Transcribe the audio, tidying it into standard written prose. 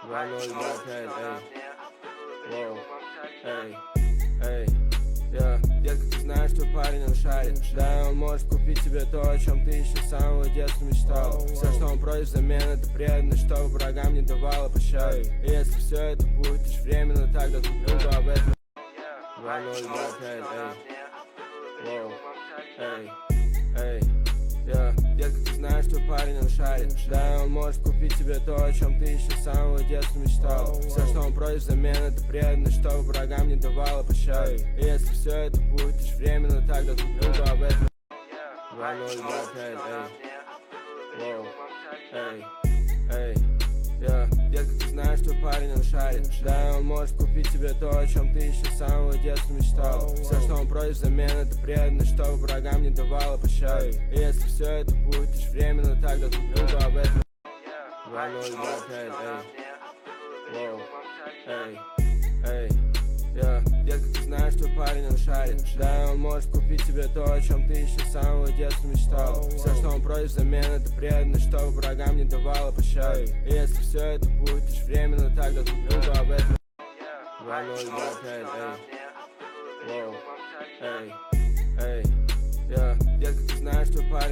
2-0-2-5, эй, воу, эй, я, детка, ты знаешь, что парень он шарит. Да, он может купить тебе то, о чем ты еще с самого детства мечтал. Все, что он просит взамен, это преданность, чтобы врагам не давала пощады. И если все это будет лишь временно, тогда друг другу об этом. 2-0-2-5, эй, воу, эй, я, детка, ты знаешь, что парень он шарит. Да, он может купить тебе то, о чем ты еще с самого детства мечтал. Все, что он просит взамен, это преданность, чтобы врагам не давала пощады. И если все это будет лишь временно, тогда друг другу об этом. 2-0-2-5, эй, воу, эй, я, детка, ты знаешь, что парень он шарит. Да, он может купить тебе то, о чем ты еще с самого детства мечтал. Все, что он просит взамен, это преданность, чтобы врагам не давала пощады. И если все это будет лишь временно, тогда друг другу об этом. 2-0-2-5, воу, эй, я, детка, ты знаешь, что парень он шарит. Да, он может купить тебе то, о чем ты еще с самого детства мечтал. Все, что он просит взамен, это преданность, чтобы врагам не давала пощады. И если все это будет лишь временно, тогда друг другу об этом. 2-0-2-5, воу, эй, я, детка, ты знаешь, что парень